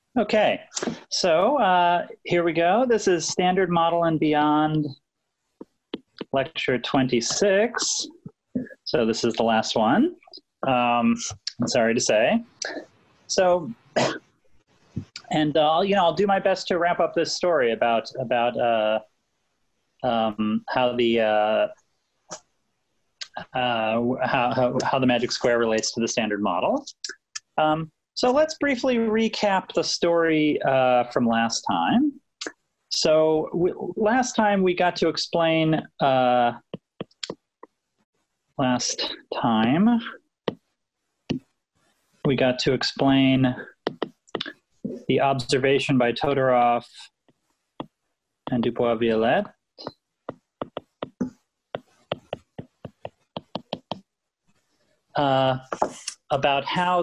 Okay, so here we go. This is Standard Model and Beyond, lecture 26. So this is the last one, I'm sorry to say. So, and I'll do my best to wrap up this story about how the magic square relates to the standard model. So let's briefly recap the story from last time. So last time we got to explain the observation by Todorov and Dubois-Viollet. About how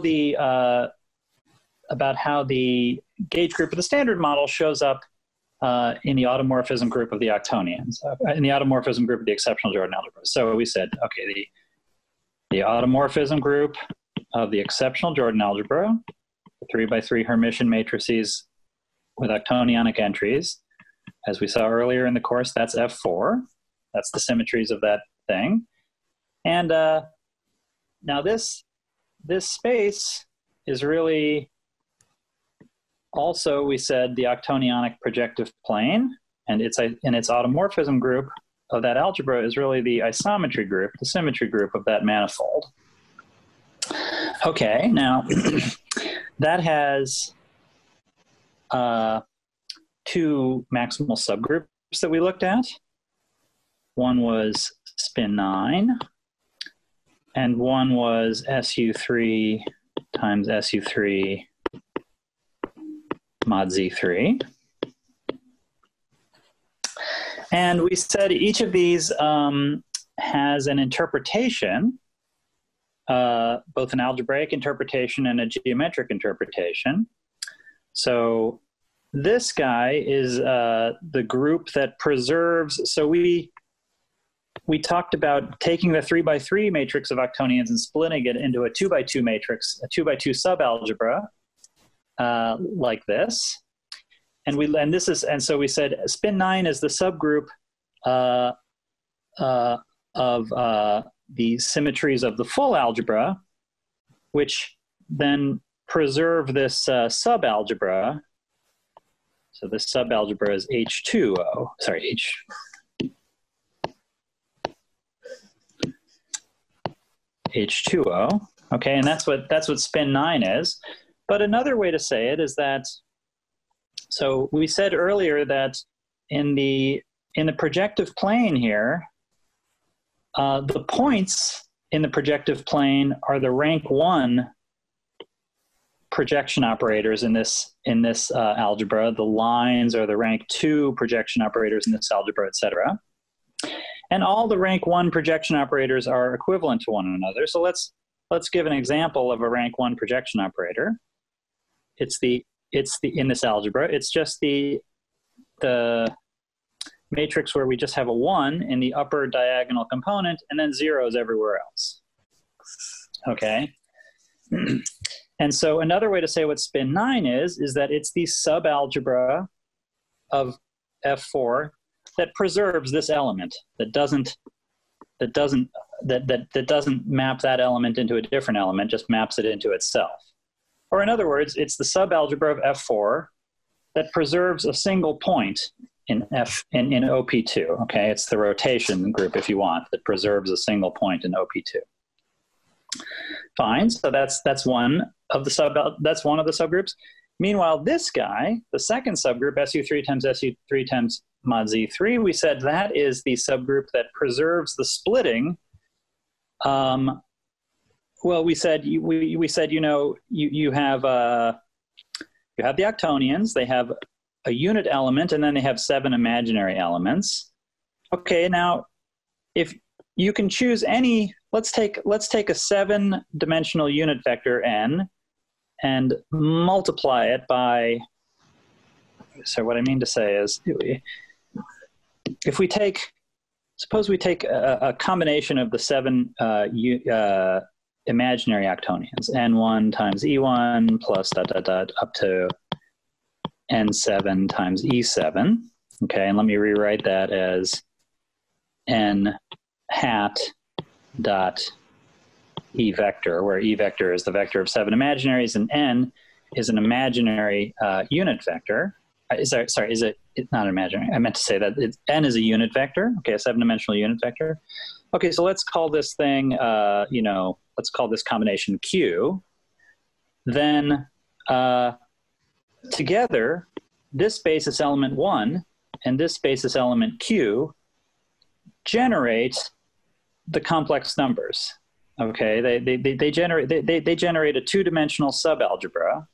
the gauge group of the standard model shows up in the automorphism group of the octonions, in the automorphism group of the exceptional Jordan algebra. So we said, okay, the automorphism group of the exceptional Jordan algebra, 3x3 Hermitian matrices with octonionic entries, as we saw earlier in the course, that's F4. That's the symmetries of that thing. And now this space is really also, we said, the octonionic projective plane, and its automorphism group of that algebra is really the isometry group, the symmetry group of that manifold. Okay, now that has two maximal subgroups that we looked at. One was spin 9, and one was SU3 times SU3 mod Z3. And we said each of these has an interpretation, both an algebraic interpretation and a geometric interpretation. So this guy is the group that preserves, so we talked about taking the 3x3 matrix of octonions and splitting it into a 2x2 matrix, a 2x2 subalgebra, like this. And so we said spin 9 is the subgroup of the symmetries of the full algebra, which then preserve this subalgebra. So this subalgebra is H2O, sorry, H2O. Okay, and that's what spin 9 is. But another way to say it is that, so we said earlier that in the projective plane here, the points in the projective plane are the rank 1 projection operators in this algebra. The lines are the rank 2 projection operators in this algebra, etc. And all the rank 1 projection operators are equivalent to one another. So let's give an example of a rank 1 projection operator. It's in this algebra, it's just the matrix where we just have a 1 in the upper diagonal component and then zeros everywhere else. Okay. And so another way to say what spin 9 is that it's the subalgebra of F4 that preserves this element, that doesn't map that element into a different element, just maps it into itself. Or in other words, it's the subalgebra of F4 that preserves a single point in OP2. Okay, it's the rotation group, if you want, that preserves a single point in OP2. Fine. So that's one of the subgroups. Meanwhile, this guy, the second subgroup, SU3 times mod Z3, we said that is the subgroup that preserves the splitting. Well, we said you have the octonions. They have a unit element, and then they have 7 imaginary elements. Okay, now if you can choose any, let's take a 7-dimensional unit vector n, and multiply it by. So what I mean to say is, if we suppose we take a combination of the 7 imaginary octonions, n1 times e1 plus ... up to n7 times e7. Okay, and let me rewrite that as n hat dot e vector, where e vector is the vector of 7 imaginaries, and n is an imaginary unit vector. Sorry, is it? It's not imaginary. I meant to say that n is a unit vector. Okay, a 7-dimensional unit vector. Okay, so let's call this thing, let's call this combination Q. Then together, this basis element 1 and this basis element Q generate the complex numbers. Okay, they generate a 2-dimensional subalgebra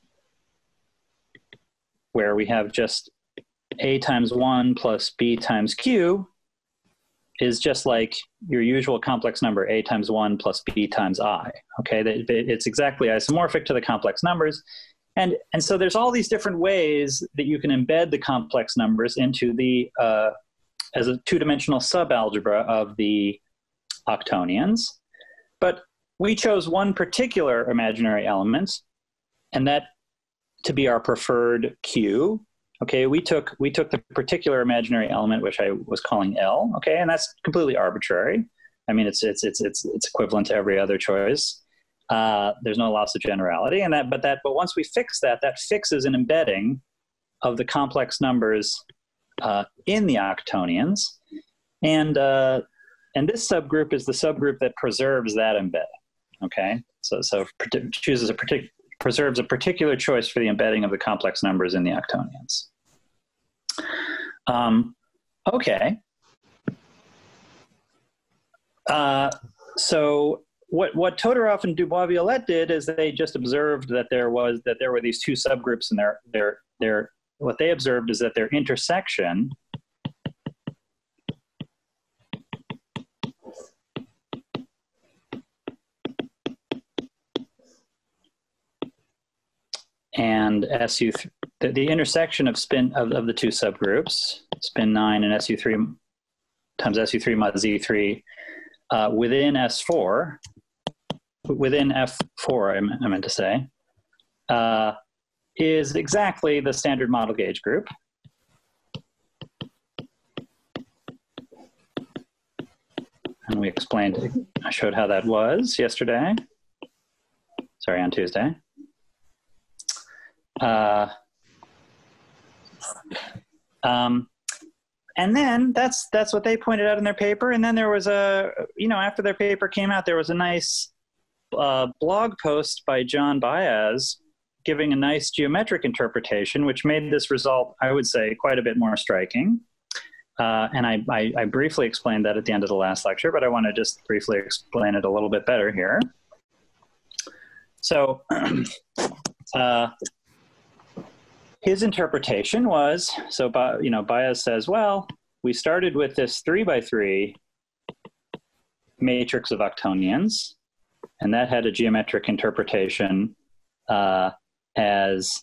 where we have just a times 1 plus b times q is just like your usual complex number, a times 1 plus b times I. Okay, it's exactly isomorphic to the complex numbers. And so there's all these different ways that you can embed the complex numbers into the, as a 2-dimensional subalgebra of the octonions. But we chose one particular imaginary element, and that to be our preferred Q. Okay, we took the particular imaginary element, which I was calling L. Okay, and that's completely arbitrary. I mean, it's equivalent to every other choice. There's no loss of generality, but once we fix that, that fixes an embedding of the complex numbers in the octonions, and this subgroup is the subgroup that preserves that embedding. Okay, so preserves a particular choice for the embedding of the complex numbers in the octonions. Okay. So what Todorov and Dubois-Violette did is they just observed that there were these two subgroups, and what they observed is that their intersection and SU3, the intersection of of the two subgroups, spin 9 and SU3 times SU3 mod Z3 within S4, within F4, I meant to say, is exactly the standard model gauge group. And we explained, I showed how that was yesterday. Sorry, on Tuesday. And then that's what they pointed out in their paper. And then there was after their paper came out, there was a nice blog post by John Baez giving a nice geometric interpretation, which made this result, I would say, quite a bit more striking. And I briefly explained that at the end of the last lecture, but I want to just briefly explain it a little bit better here. So his interpretation was, Baez says, well, we started with this 3x3 matrix of octonions, and that had a geometric interpretation as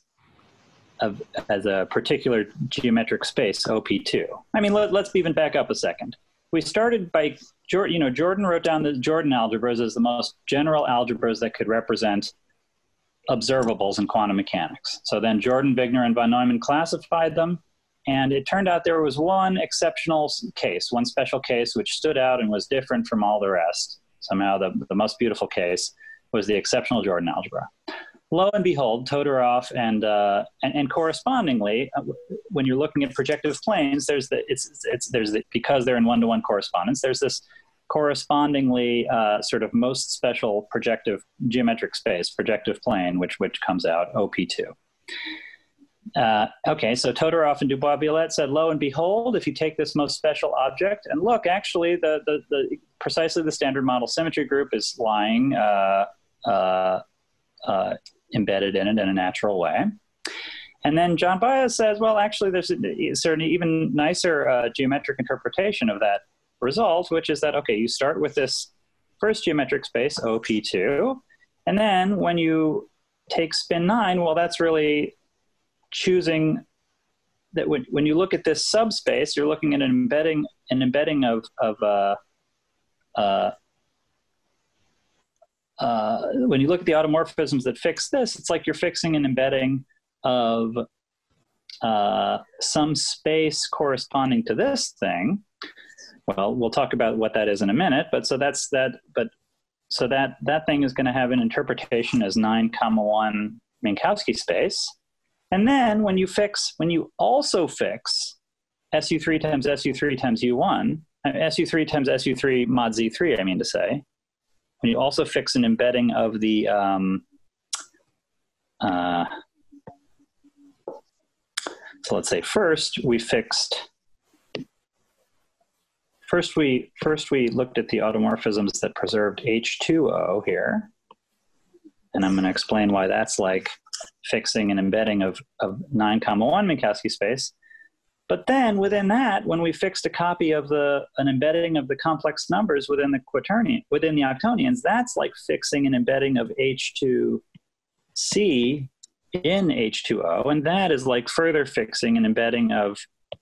a particular geometric space, OP2. I mean, let's even back up a second. We started by, Jordan wrote down the Jordan algebras as the most general algebras that could represent observables in quantum mechanics. So then Jordan, Wigner, and von Neumann classified them, and it turned out there was one exceptional case, one special case which stood out and was different from all the rest. Somehow the most beautiful case was the exceptional Jordan algebra. Lo and behold, Todorov and correspondingly, when you're looking at projective planes, because they're in one-to-one correspondence, there's this correspondingly sort of most special projective geometric space, projective plane, which comes out OP2. Okay, so Todorov and Dubois-Violette said, lo and behold, if you take this most special object and look, actually, precisely the standard model symmetry group is lying embedded in it in a natural way. And then John Baez says, well, actually, there's certainly even nicer geometric interpretation of that result, which is that, okay, you start with this first geometric space, OP2, and then when you take spin 9, well, that's really choosing that when you look at this subspace, you're looking at an embedding of when you look at the automorphisms that fix this, it's like you're fixing an embedding of some space corresponding to this thing. Well, we'll talk about what that is in a minute, but so that's that, but so that thing is going to have an interpretation as 9,1 Minkowski space. And then when you also fix SU3 times SU3 times U1, SU3 times SU3 mod Z3, I mean to say, when you also fix an embedding of the, so let's say first we looked at the automorphisms that preserved H2O here. And I'm going to explain why that's like fixing an embedding of 9,1 Minkowski space. But then within that, when we fixed a copy of an embedding of the complex numbers within the quaternion, within the octonions, that's like fixing an embedding of H2C in H2O. And that is like further fixing an embedding of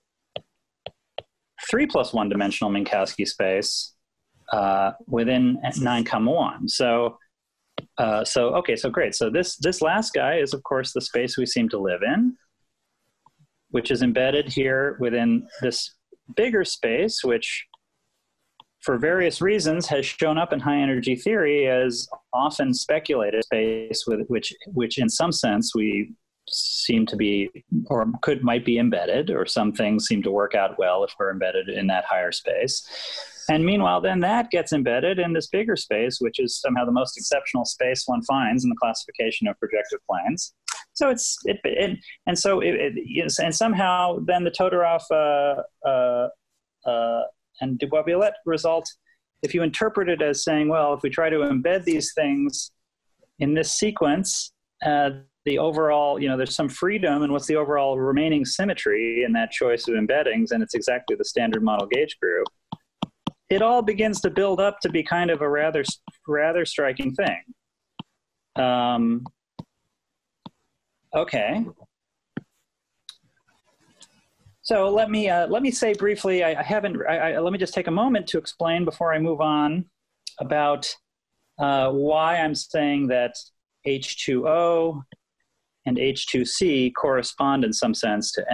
3 plus 1 dimensional Minkowski space within 9,1. So okay, so great. So this last guy is, of course, the space we seem to live in, which is embedded here within this bigger space, which for various reasons has shown up in high energy theory as often speculated space, which in some sense we seem to be, or might be embedded, or some things seem to work out well if we're embedded in that higher space. And meanwhile, then that gets embedded in this bigger space, which is somehow the most exceptional space one finds in the classification of projective planes. So and somehow then the Todorov and de Boisvillette result, if you interpret it as saying, well, if we try to embed these things in this sequence, the overall, there's some freedom, and what's the overall remaining symmetry in that choice of embeddings, and it's exactly the standard model gauge group. It all begins to build up to be kind of a rather striking thing. Okay. So let me say briefly, let me just take a moment to explain before I move on about why I'm saying that H2O and H2C correspond in some sense to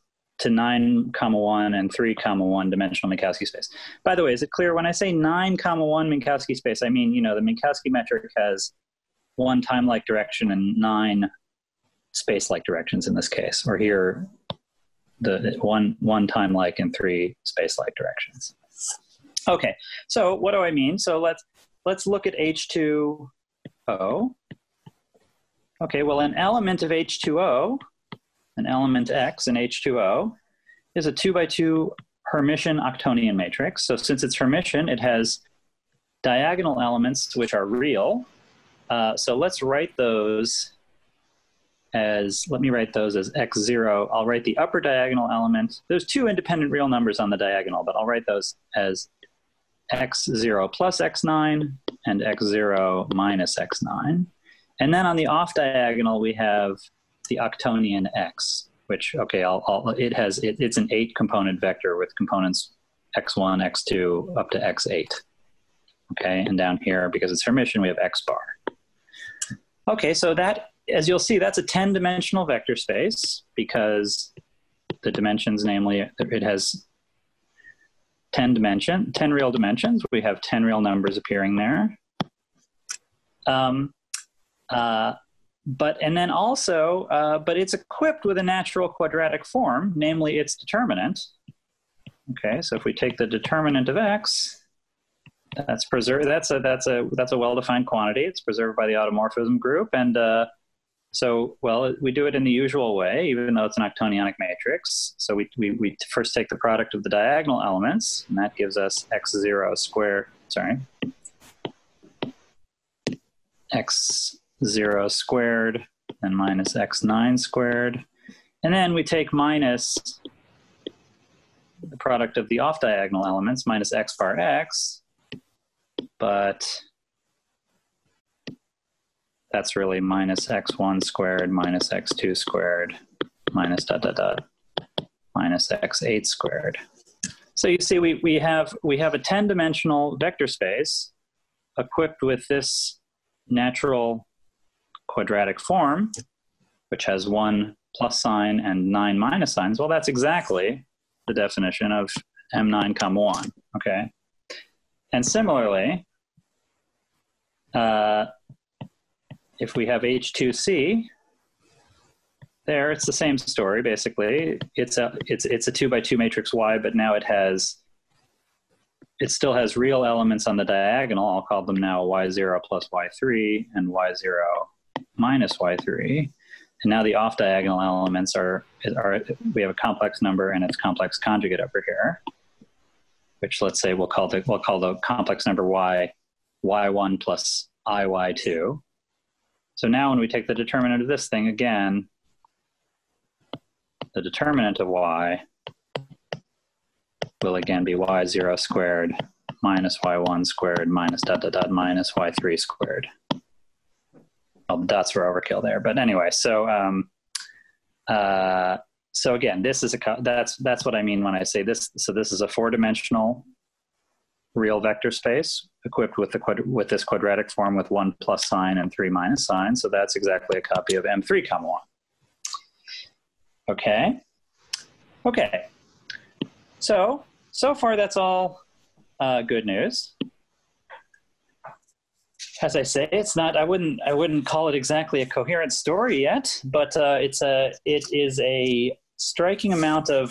9,1 and 3,1 dimensional Minkowski space. By the way, is it clear when I say 9,1 Minkowski space, I mean, the Minkowski metric has 1 time-like direction and 9 space-like directions in this case, or here the one time-like and 3 space-like directions. Okay, so what do I mean? So let's look at H2O. Okay, well, an element of H2O, an element X in H2O, is a 2x2 Hermitian octonian matrix. So since it's Hermitian, it has diagonal elements which are real. So let's write those as, let me write those as x0. I'll write the upper diagonal element. There's 2 independent real numbers on the diagonal, but I'll write those as x0 plus x9 and x0 minus x9. And then on the off diagonal, we have the octonian x, which, okay, it's an 8 component vector with components x1, x2, up to x8. Okay, and down here, because it's Hermitian, we have x bar. Okay, so that, as you'll see, that's a 10-dimensional vector space because the dimensions, namely, it has 10 real dimensions. We have 10 real numbers appearing there. But it's equipped with a natural quadratic form, namely its determinant. Okay, so if we take the determinant of x, that's preserved. That's a well-defined quantity. It's preserved by the automorphism group, and we do it in the usual way, even though it's an octonionic matrix. So we first take the product of the diagonal elements, and that gives us x0 squared. Sorry, x0 squared and minus x9 squared, and then we take minus the product of the off diagonal elements, minus x bar x. But that's really minus x1 squared minus x2 squared minus minus x8 squared. So you see we have a 10-dimensional vector space equipped with this natural quadratic form, which has 1 plus sign and 9 minus signs, well, that's exactly the definition of M9, 1, okay? And similarly, if we have H2C, there it's the same story, basically. It's a 2x2 matrix Y, but now it still has real elements on the diagonal. I'll call them now Y0 plus Y3 and Y0 minus Y3. And now the off-diagonal elements are, we have a complex number and its complex conjugate over here, which let's say we'll call the complex number Y1 plus IY2. So now when we take the determinant of this thing again, the determinant of Y will again be Y0 squared minus Y1 squared minus minus Y3 squared. Well, the dots were overkill there, but anyway, so so again, this is that's what I mean when I say this. So this is a 4-dimensional real vector space equipped with this quadratic form with 1 plus sign and 3 minus sign. So that's exactly a copy of M3, 1. Okay. Okay. So far that's all good news. As I say, it's not. I wouldn't call it exactly a coherent story yet, but it is a striking amount of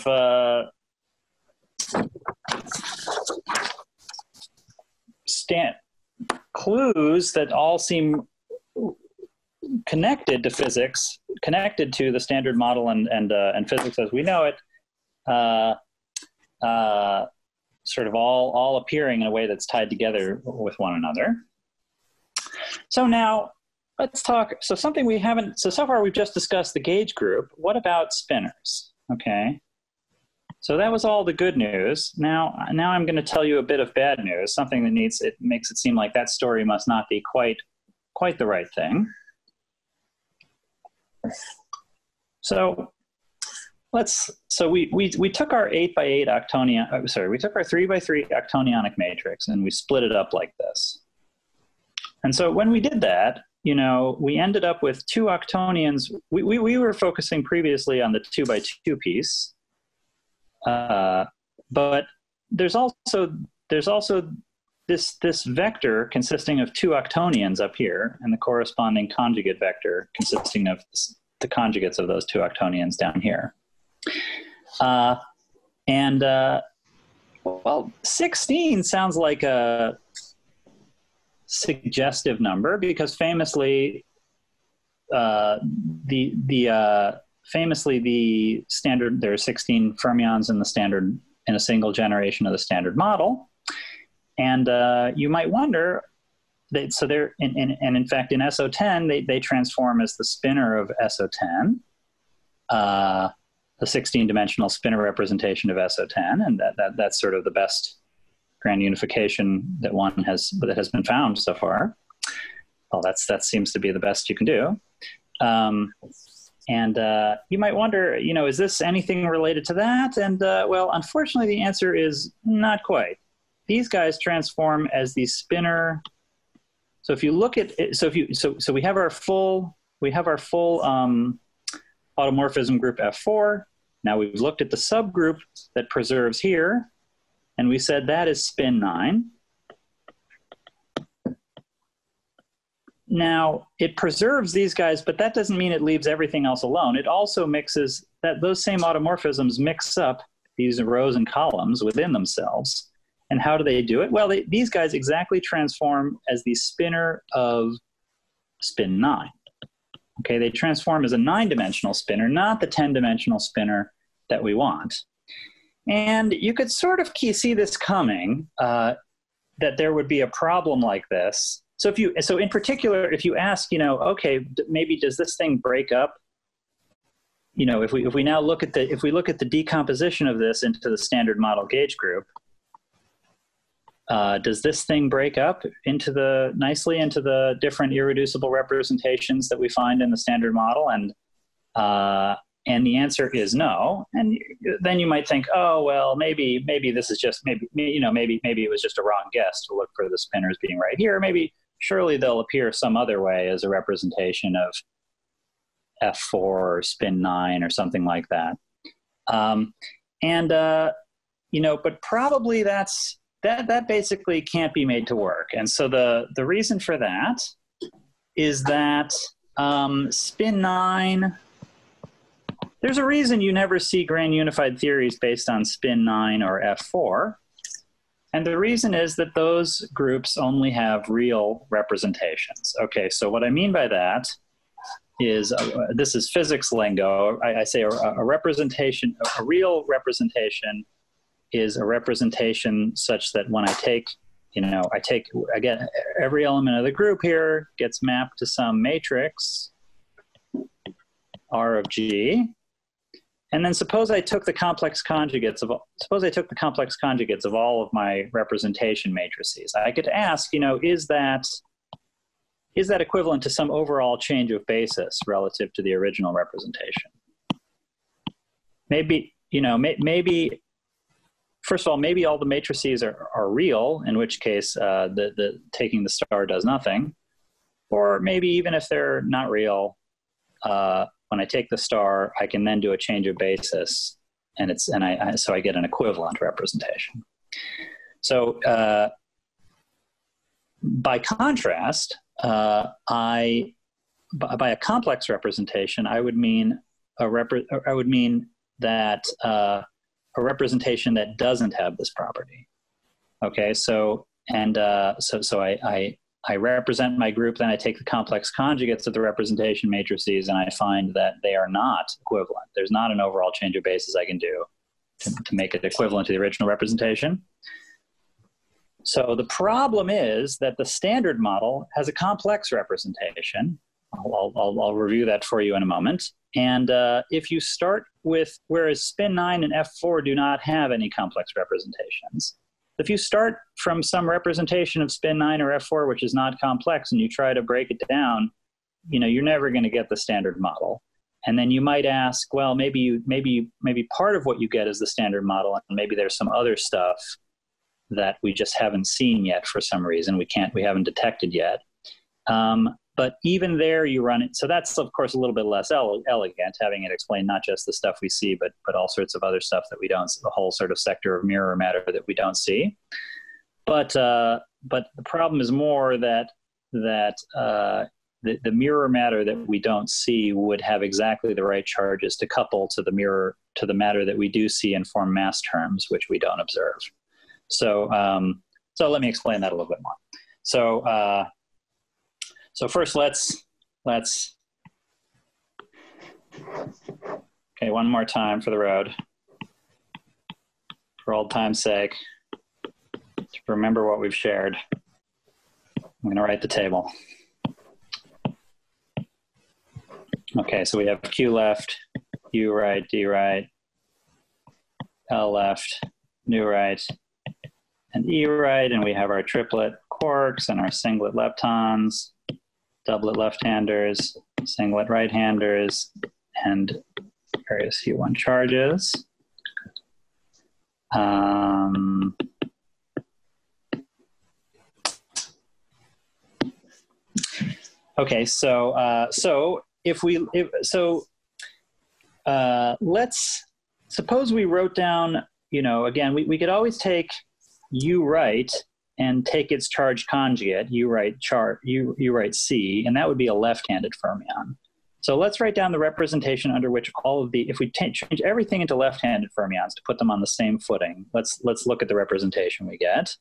clues that all seem connected to physics, connected to the Standard Model and physics as we know it, sort of all appearing in a way that's tied together with one another. So now let's talk. So something we haven't. So far we've just discussed the gauge group. What about spinors? Okay. So that was all the good news. Now I'm going to tell you a bit of bad news. Something that makes it seem like that story must not be quite the right thing. So we took our 8x8 octonion. Sorry, we took our 3x3 octonionic matrix and we split it up like this. And so when we did that, we ended up with 2 octonions. We were focusing previously on the 2x2 piece, but there's also this vector consisting of 2 octonions up here, and the corresponding conjugate vector consisting of the conjugates of those 2 octonions down here. Well, 16 sounds like a suggestive number because famously the standard, there are 16 fermions in a single generation of the Standard Model, and you might wonder that in fact in SO10 they transform as the spinor of SO10, the 16-dimensional spinor representation of SO10, and that's sort of the best grand unification that has been found so far. Well, that seems to be the best you can do. And you might wonder, is this anything related to that? And well, unfortunately, the answer is not quite. These guys transform as the spinor. So if you look at it, so we have our full automorphism group F4. Now we've looked at the subgroup that preserves here, and we said that is spin 9. Now, it preserves these guys, but that doesn't mean it leaves everything else alone. It also mixes that those same automorphisms mix up these rows and columns within themselves. And how do they do it? Well, these guys exactly transform as the spinor of spin 9. Okay, they transform as a 9-dimensional spinor, not the 10-dimensional spinor that we want. And you could sort of see this coming, that there would be a problem like this. So in particular, if you ask, okay, maybe does this thing break up? If we now look at the decomposition of this into the Standard Model gauge group, does this thing break up nicely into the different irreducible representations that we find in the Standard Model? And the answer is no. And then you might think, oh well, maybe this is just maybe it was just a wrong guess to look for the spinors being right here. Surely they'll appear some other way as a representation of F4 or spin 9 or something like that. But probably that basically can't be made to work. And so the reason for that is that spin 9, there's a reason you never see grand unified theories based on spin 9 or F4. And the reason is that those groups only have real representations. Okay, so what I mean by that is, this is physics lingo. I say a representation, a real representation is a representation such that when I take, I get every element of the group here gets mapped to some matrix, R of G. And then suppose I took the complex conjugates of all of my representation matrices. I could ask, is that equivalent to some overall change of basis relative to the original representation? Maybe, first of all, maybe all the matrices are real, in which case the taking the star does nothing. Or maybe even if they're not real, when I take the star, I can then do a change of basis, so I get an equivalent representation. So by contrast, by a complex representation, I would mean that a representation that doesn't have this property. Okay, so I represent my group, then I take the complex conjugates of the representation matrices, and I find that they are not equivalent. There's not an overall change of basis I can do to make it equivalent to the original representation. So the problem is that the standard model has a complex representation. I'll review that for you in a moment. And if you start with, whereas spin 9 and F4 do not have any complex representations, if you start from some representation of spin 9 or F4, which is not complex, and you try to break it down, you're never going to get the standard model. And then you might ask, well, maybe part of what you get is the standard model, and maybe there's some other stuff that we just haven't seen yet for some reason. We haven't detected yet. But even there you run it. So that's, of course, a little bit less elegant, having it explain not just the stuff we see, but all sorts of other stuff that we don't, the whole sort of sector of mirror matter that we don't see. But the problem is more that the mirror matter that we don't see would have exactly the right charges to couple to the matter that we do see and form mass terms, which we don't observe. So let me explain that a little bit more. So first, let's okay, one more time for the road, for old time's sake, to remember what we've shared. I'm going to write the table. Okay, so we have Q left, U right, D right, L left, nu right, and E right, and we have our triplet quarks and our singlet leptons, doublet left-handers, singlet right-handers, and various U1 charges. Okay, let's suppose we wrote down, again, we could always take U right and take its charge conjugate, U right C, and that would be a left-handed fermion. So let's write down the representation under which if we change everything into left-handed fermions to put them on the same footing, let's look at the representation we get.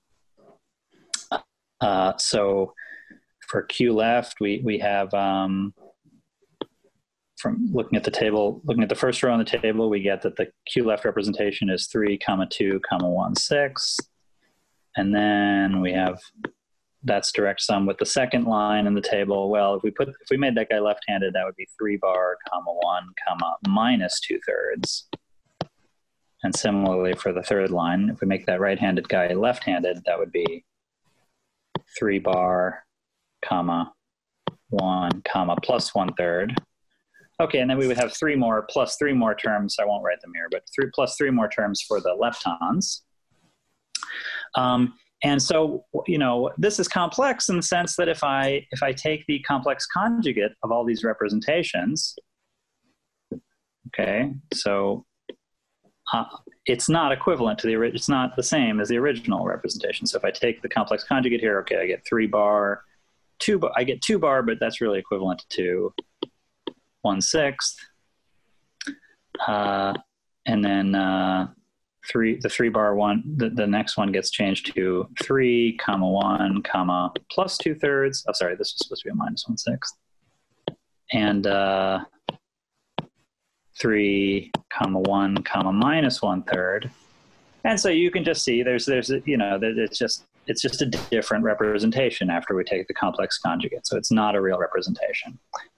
So for Q left, we have, from looking at the first row on the table, we get that the Q left representation is 3, 2, 1, 6. And then we have, that's direct sum with the second line in the table. Well, if we made that guy left-handed, that would be 3 bar, 1, minus 2/3. And similarly for the third line, if we make that right-handed guy left-handed, that would be 3 bar, 1, plus 1/3. Okay, and then we would have 3 more terms. I won't write them here, but 3 more terms for the leptons. And so, this is complex in the sense that if I take the complex conjugate of all these representations, Okay, so it's not equivalent to it's not the same as the original representation. So if I take the complex conjugate here, okay, I get 3 bar, 2 bar, I get 2 bar, but that's really equivalent to 1/6. And then the 3 bar one, the next one gets changed to 3, comma 1, comma plus 2/3. Oh, sorry, this was supposed to be a minus 1/6. And 3, comma 1, comma minus 1/3. And so you can just see there's you know, it's just a different representation after we take the complex conjugate. So it's not a real representation.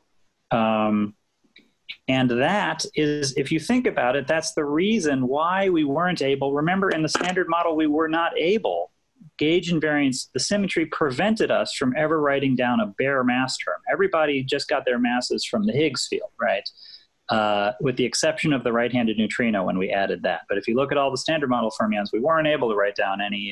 And that is, if you think about it, that's the reason why we weren't able, remember in the standard model, we were not able, gauge invariance, the symmetry prevented us from ever writing down a bare mass term. Everybody just got their masses from the Higgs field, right? With the exception of the right-handed neutrino when we added that. But if you look at all the standard model fermions, we weren't able to write down any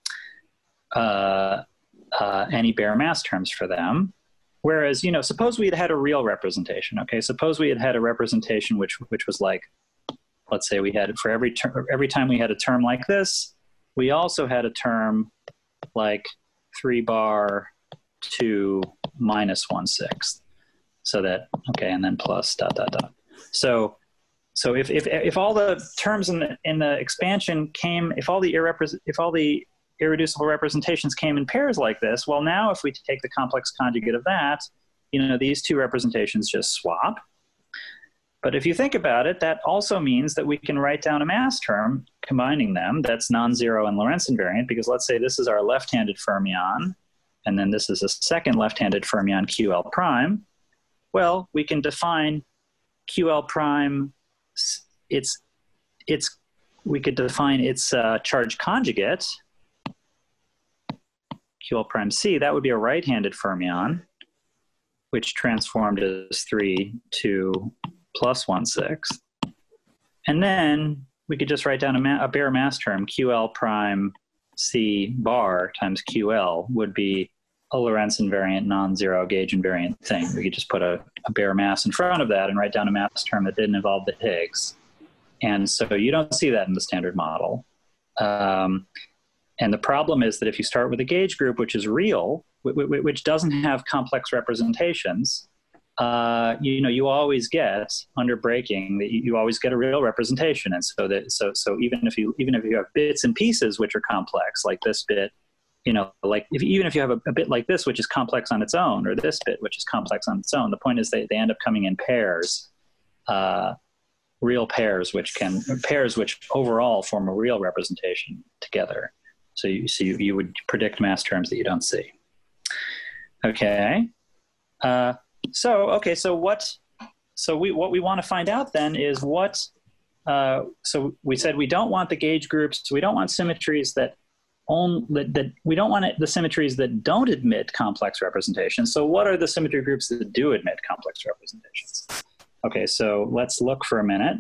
bare mass terms for them. Whereas, you know, suppose we had had a real representation, okay? Suppose we had had a representation which was like, let's say we had, for every time we had a term like this, we also had a term like 3 bar 2 minus 1/6. So that, okay, and then plus dot, dot, dot. So if all the terms in the expansion came, if all the irreducible representations came in pairs like this, well, now if we take the complex conjugate of that, you know, these two representations just swap. But if you think about it, that also means that we can write down a mass term combining them that's non-zero and Lorentz invariant, because let's say this is our left-handed fermion, and then this is a second left-handed fermion QL prime. Well, we can define QL prime, we could define its charge conjugate, QL prime C. That would be a right-handed fermion, which transformed as 3 to plus 1/6. And then we could just write down a bare mass term, QL prime C bar times QL would be a Lorentz invariant, non-zero gauge invariant thing. We could just put a bare mass in front of that and write down a mass term that didn't involve the Higgs. And so you don't see that in the standard model. And the problem is that if you start with a gauge group, which is real, which doesn't have complex representations, you know, you always get, under breaking, you always get a real representation. And so even if you have bits and pieces which are complex, like this bit, you know, like even if you have a bit like this which is complex on its own, or this bit which is complex on its own, the point is they end up coming in pairs, real pairs which overall form a real representation together. So you would predict mass terms that you don't see. Okay. So what we want to find out then is so we said we don't want the gauge groups, so we don't want symmetries that we don't want the symmetries that don't admit complex representations. So what are the symmetry groups that do admit complex representations? Okay, so let's look for a minute.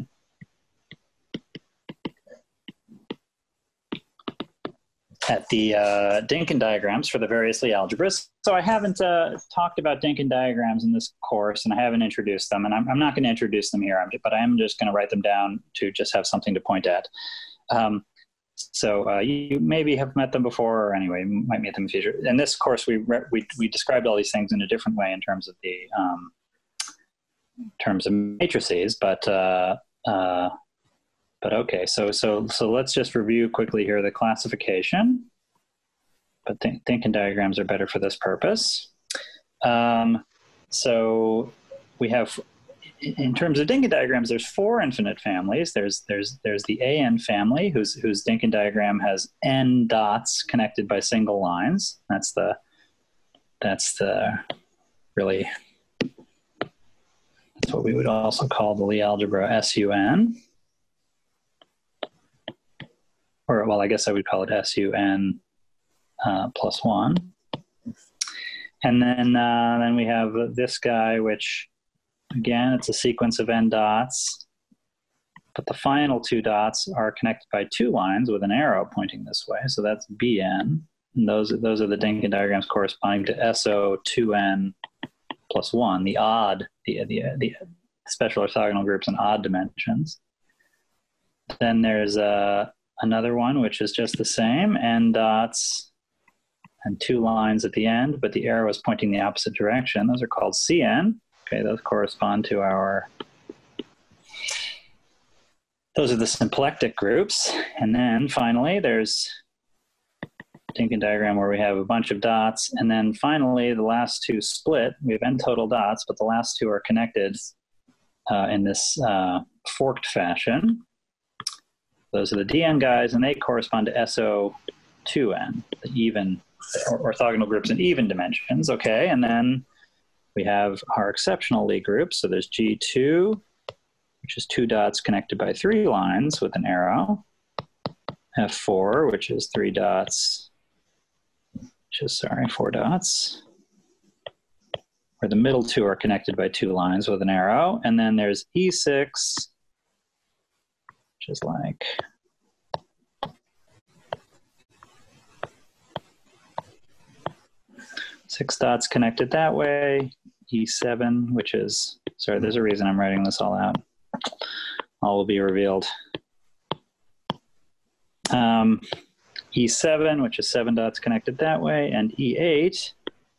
At the Dynkin diagrams for the various Lie algebras. So I haven't talked about Dynkin diagrams in this course, and I haven't introduced them, and I'm not going to introduce them here, but I am just going to write them down to just have something to point at. So you maybe have met them before, or anyway, you might meet them in the future. In this course, we described all these things in a different way in terms of the matrices, but okay, so let's just review quickly here the classification. But Dynkin diagrams are better for this purpose. So we have, in terms of Dynkin diagrams, there's 4 infinite families. There's the AN family, whose Dynkin diagram has n dots connected by single lines. That's what we would also call the Lie algebra SUN. Or, well, I guess I would call it SUN plus 1. And then we have this guy, which, again, it's a sequence of n dots, but the final 2 dots are connected by 2 lines with an arrow pointing this way. So that's BN. And those are the Dynkin diagrams corresponding to SO2n plus 1, the odd, the special orthogonal groups in odd dimensions. Then there's another one, which is just the same, n dots and 2 lines at the end, but the arrow is pointing the opposite direction. Those are called Cn. Okay, those correspond to those are the symplectic groups. And then finally, there's Dynkin diagram where we have a bunch of dots. And then finally, the last two split. We have n total dots, but the last two are connected in this forked fashion. Those are the Dn guys, and they correspond to SO2n, the even orthogonal groups in even dimensions. Okay, and then we have our exceptional Lie groups. So there's G2, which is 2 dots connected by 3 lines with an arrow. F4, which is 3 dots, which is, 4 dots, where the middle 2 are connected by 2 lines with an arrow. And then there's E6, which is like six dots connected that way. E7, which is, sorry, there's a reason I'm writing this all out. All will be revealed. E7, which is 7 dots connected that way, and E8,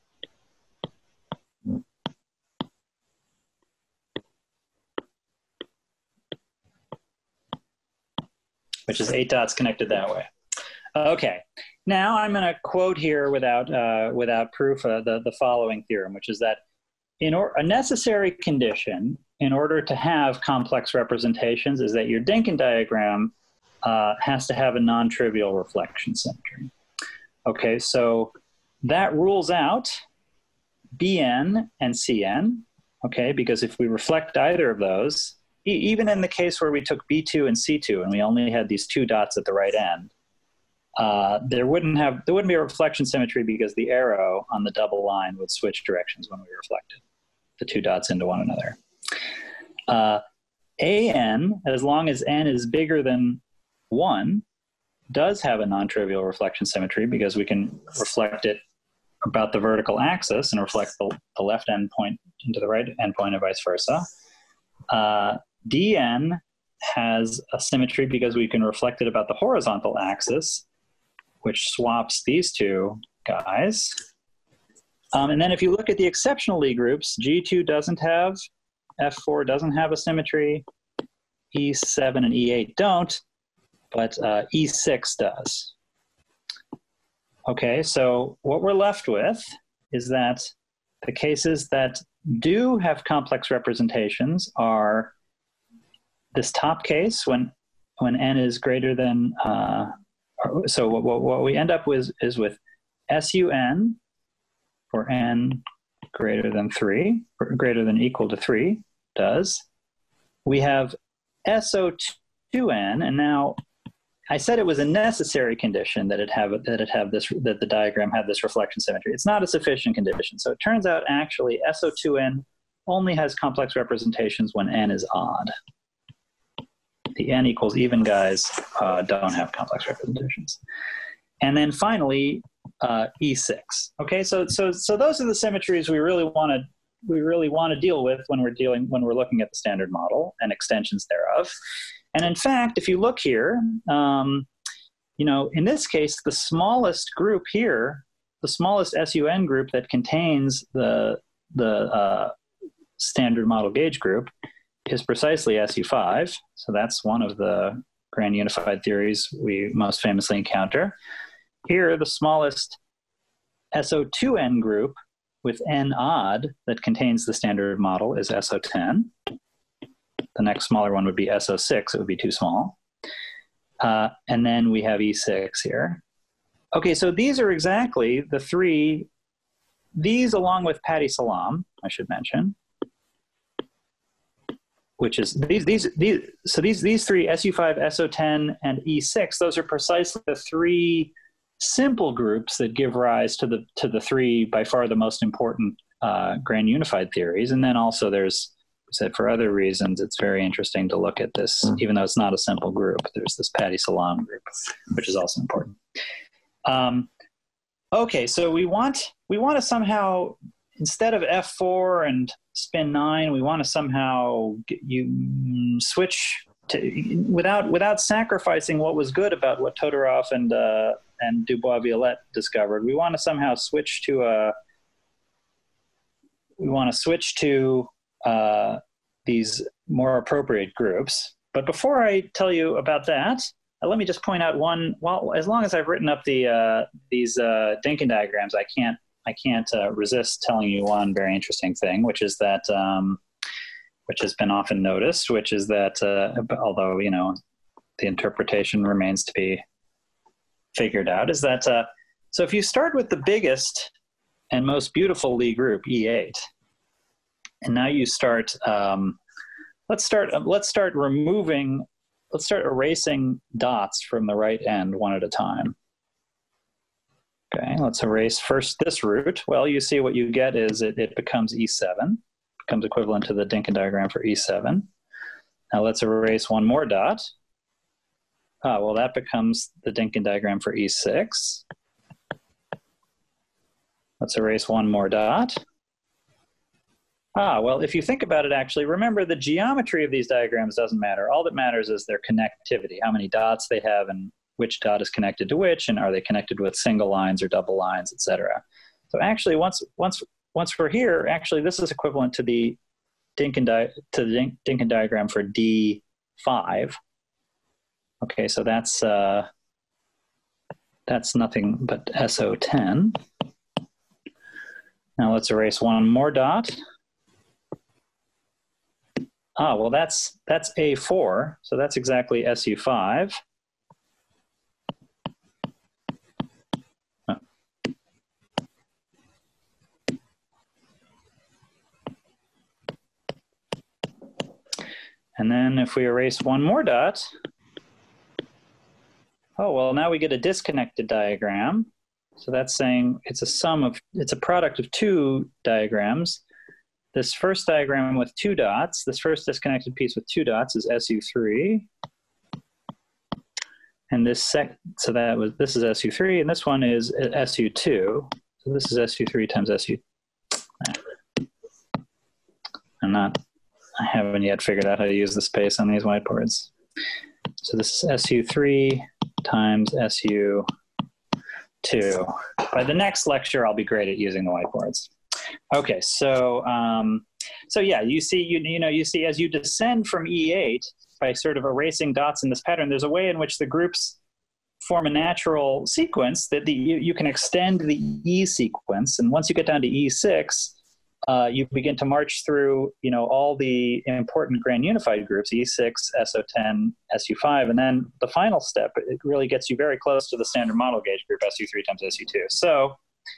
which is 8 dots connected that way. Okay, now I'm going to quote here without proof the following theorem, which is that a necessary condition in order to have complex representations is that your Dynkin diagram has to have a non-trivial reflection symmetry. Okay, so that rules out Bn and Cn, okay, because if we reflect either of those, even in the case where we took B2 and C2 and we only had these 2 dots at the right end, there wouldn't be a reflection symmetry because the arrow on the double line would switch directions when we reflected the 2 dots into one another. An, as long as n is bigger than 1, does have a non-trivial reflection symmetry because we can reflect it about the vertical axis and reflect the left endpoint into the right endpoint and vice versa. Dn has a symmetry because we can reflect it about the horizontal axis, which swaps these 2 guys. And then if you look at the exceptional Lie groups, G2 doesn't have, F4 doesn't have a symmetry, E7 and E8 don't, but E6 does. Okay, so what we're left with is that the cases that do have complex representations are this top case when n is greater than, so what we end up with is with SUN for n greater than 3, or greater than equal to 3 does. We have SO2n, and now I said it was a necessary condition that that the diagram have this reflection symmetry. It's not a sufficient condition. So it turns out actually SO2n only has complex representations when n is odd. The n equals even guys don't have complex representations. And then finally, E6. Okay, so those are the symmetries we really want to deal with when we're looking at the standard model and extensions thereof. And in fact, if you look here, in this case, the smallest group here, the smallest SUN group that contains the standard model gauge group is precisely SU5. So that's one of the grand unified theories we most famously encounter. Here, the smallest SO2n group with n odd that contains the standard model is SO10. The next smaller one would be SO6. It would be too small. And then we have E6 here. Okay, so these are exactly the 3, these along with Patti Salam, I should mention, which is these 3, SU5, SO10, and E6, those are precisely the 3 simple groups that give rise to the 3 by far the most important grand unified theories. And then also there's, said for other reasons, it's very interesting to look at this, even though it's not a simple group. There's this Patti Salam group, which is also important. Okay, so we want to somehow instead of F4 and spin 9, we want to somehow switch to, without sacrificing what was good about what Todorov and Dubois-Violette discovered. We want to somehow switch to these more appropriate groups. But before I tell you about that, let me just point out one. Well, as long as I've written up these Dynkin diagrams, I can't resist telling you one very interesting thing, which is that, which has been often noticed, which is that although the interpretation remains to be figured out, is that so if you start with the biggest and most beautiful Lie group, E8, and now you start, let's start erasing dots from the right end one at a time. Okay, let's erase first this root. Well, you see what you get is it becomes E7, becomes equivalent to the Dynkin diagram for E7. Now let's erase one more dot. Well, that becomes the Dynkin diagram for E6. Let's erase one more dot. Well, if you think about it, actually, remember the geometry of these diagrams doesn't matter. All that matters is their connectivity, how many dots they have and which dot is connected to which, and are they connected with single lines or double lines, etc. So actually, once we're here, actually, this is equivalent to the Dynkin diagram for D5. Okay, so that's nothing but SO10. Now let's erase one more dot. Well, that's A4, so that's exactly SU5. And then if we erase one more dot, well, now we get a disconnected diagram. So that's saying it's a product of two diagrams. This first diagram with two dots, this first disconnected piece with two dots is SU3. And this is SU3, and this one is SU2. So this is SU3 times SU. I haven't yet figured out how to use the space on these whiteboards. So this is SU3 times SU2. By the next lecture, I'll be great at using the whiteboards. Okay, so yeah, you see as you descend from E8 by sort of erasing dots in this pattern, there's a way in which the groups form a natural sequence that you can extend the E sequence, and once you get down to E6, you begin to march through all the important grand unified groups, E6, SO10, SU5, and then the final step, it really gets you very close to the standard model gauge group, SU3 times SU2. So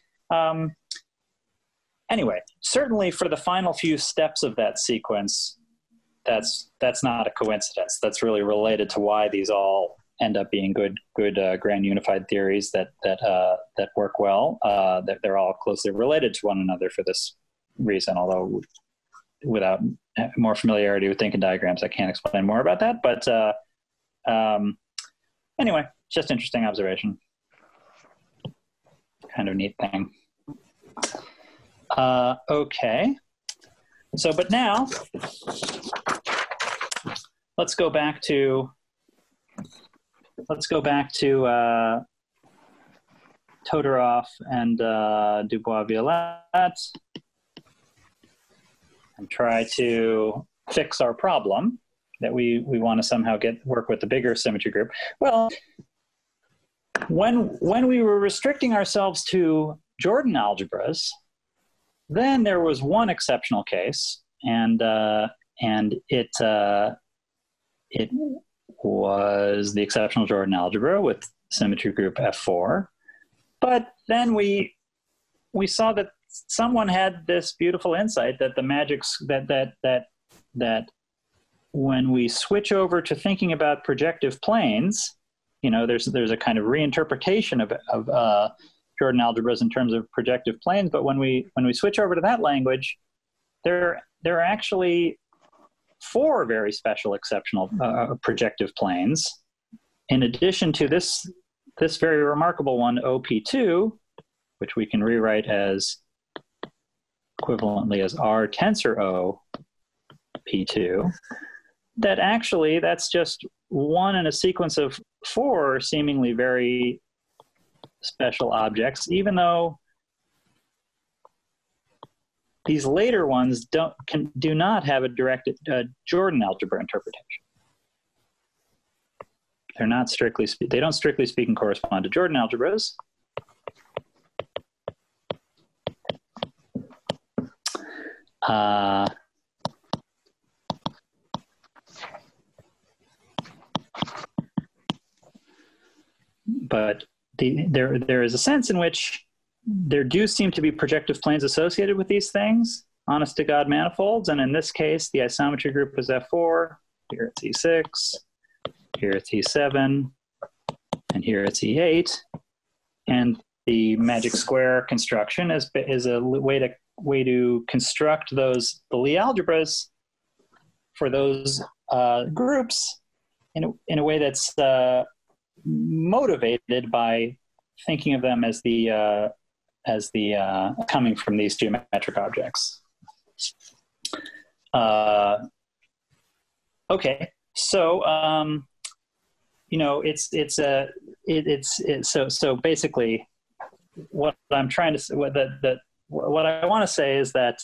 anyway, certainly for the final few steps of that sequence, that's not a coincidence. That's really related to why these all end up being good grand unified theories that work well. That they're all closely related to one another for this reason. Although, without more familiarity with Dynkin diagrams, I can't explain more about that. But anyway, just interesting observation. Kind of neat thing. Okay. So, but now let's go back to Todorov and Dubois-Violette and try to fix our problem that we want to somehow work with the bigger symmetry group. Well, when we were restricting ourselves to Jordan algebras, then there was one exceptional case, and it was the exceptional Jordan algebra with symmetry group F4. But then we saw that someone had this beautiful insight that the magics that when we switch over to thinking about projective planes, there's a kind of reinterpretation of Jordan algebras in terms of projective planes. But when we switch over to that language, there are actually four very special exceptional projective planes, in addition to this very remarkable one, OP2, which we can rewrite as equivalently as R tensor O P2, that actually that's just one in a sequence of four seemingly very special objects, even though these later ones do not have a direct Jordan algebra interpretation. They're not strictly they don't strictly speaking correspond to Jordan algebras. But there is a sense in which there do seem to be projective planes associated with these things, honest to God manifolds, and in this case, the isometry group is F4, here it's E6, here it's E7, and here it's E8, and the magic square construction is a way to construct the Lie algebras for those groups in a way that's motivated by thinking of them as the coming from these geometric objects. Okay, so so basically, what I'm trying to say, what I want to say is that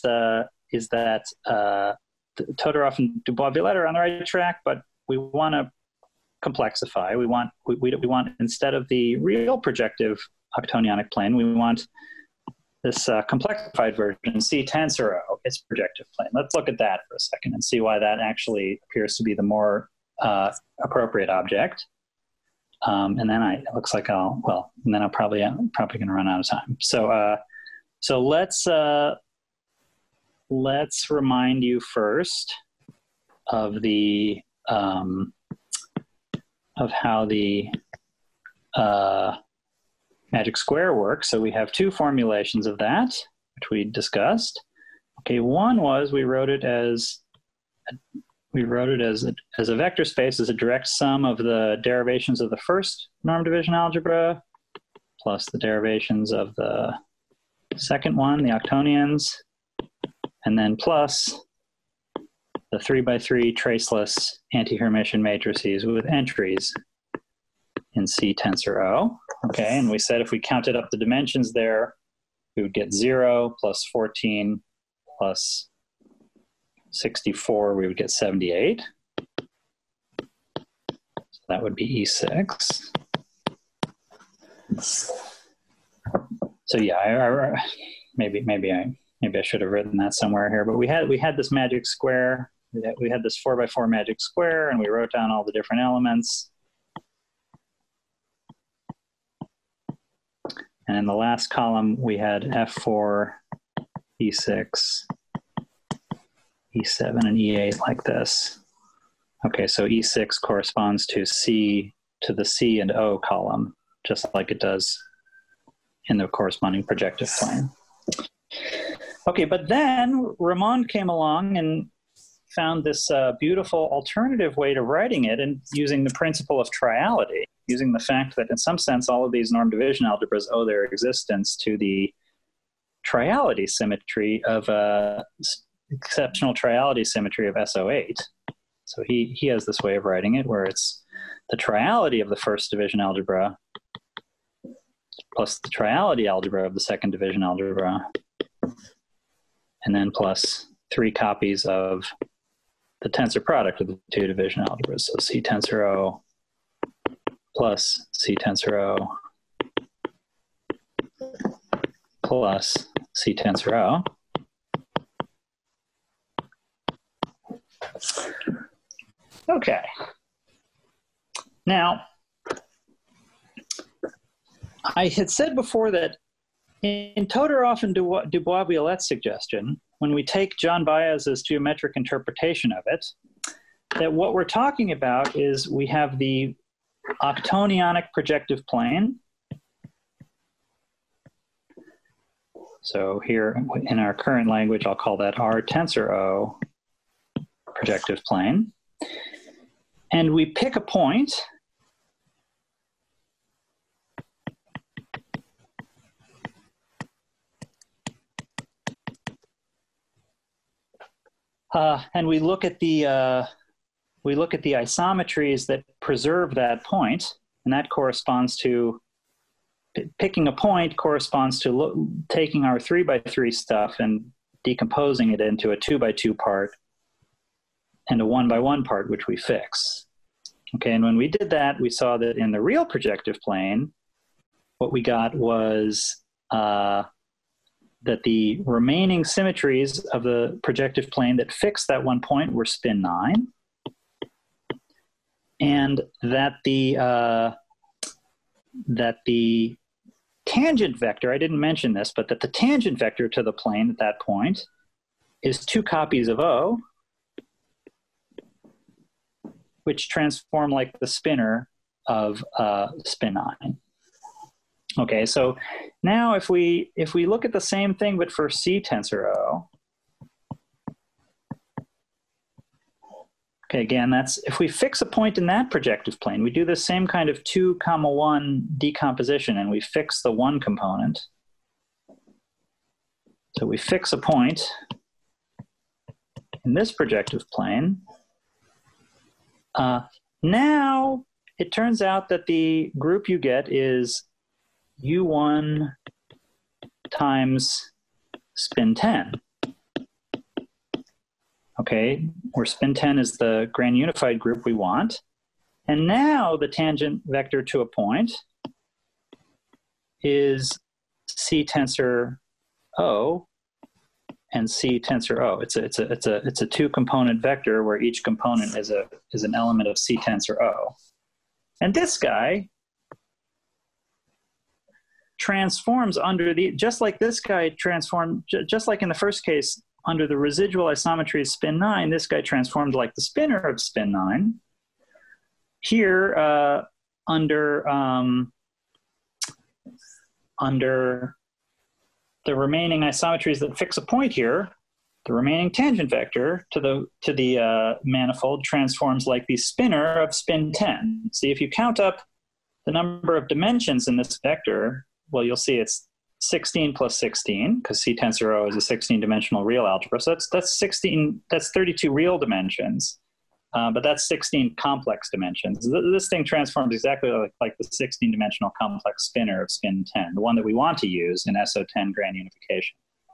Todorov and Dubois-Viollet are on the right track, but we want to complexify. We want instead of the real projective octonionic plane, we want this complexified version, C tensor O, its projective plane. Let's look at that for a second and see why that actually appears to be the more appropriate object. And then it looks like and then I'm probably going to run out of time. So let's remind you first of the of how the magic square works. So we have two formulations of that, which we discussed. Okay, one was we wrote it as a vector space as a direct sum of the derivations of the first norm division algebra plus the derivations of the second one, the octonions, and then plus the 3x3 traceless anti-Hermitian matrices with entries in C tensor O. Okay, and we said if we counted up the dimensions there, we would get 0 plus 14 plus 64, we would get 78. So that would be E6. So yeah, maybe I should have written that somewhere here, but we had this magic square. We had this 4x4 magic square, and we wrote down all the different elements. And in the last column, we had F4, E6, E7, and E8 like this. Okay, so E6 corresponds to the C and O column, just like it does in the corresponding projective plane. Okay, but then Ramon came along and found this beautiful alternative way to writing it and using the principle of triality, using the fact that in some sense all of these norm division algebras owe their existence to the triality symmetry of exceptional triality symmetry of SO8. So he has this way of writing it where it's the triality of the first division algebra plus the triality algebra of the second division algebra, and then plus 3 copies of the tensor product of the 2 division algebras. So C tensor O plus C tensor O plus C tensor O. Okay. Now, I had said before that in Todorov and Dubois-Violet's suggestion, when we take John Baez's geometric interpretation of it, that what we're talking about is we have the octonionic projective plane. So here in our current language, I'll call that R tensor O projective plane. And we pick a point And we look at the isometries that preserve that point, and that corresponds to picking a point corresponds to taking our 3x3 stuff and decomposing it into a 2x2 part and a 1x1 part, which we fix. Okay, and when we did that, we saw that in the real projective plane, what we got was that the remaining symmetries of the projective plane that fixed that one point were spin 9, and that the tangent vector, I didn't mention this, but that the tangent vector to the plane at that point is 2 copies of O, which transform like the spinner of spin 9. Okay, so now if we look at the same thing but for C tensor O, okay, again, that's if we fix a point in that projective plane, we do the same kind of 2, 1 decomposition, and we fix the 1 component. So we fix a point in this projective plane. Now it turns out that the group you get is U1 times spin 10. Okay, where spin 10 is the grand unified group we want. And now the tangent vector to a point is C tensor O and C tensor O. It's a 2-component vector where each component is an element of C tensor O. And this guy transforms under just like this guy transformed, just like in the first case, under the residual isometry of spin 9, this guy transformed like the spinner of spin 9. Here, under the remaining isometries that fix a point here, the remaining tangent vector to the manifold transforms like the spinner of spin 10. See, if you count up the number of dimensions in this vector, well, you'll see it's 16 plus 16, because C tensor O is a 16-dimensional real algebra. So that's 16. That's 32 real dimensions, but that's 16 complex dimensions. This thing transforms exactly like the 16-dimensional complex spinner of spin 10, the one that we want to use in SO10 grand unification.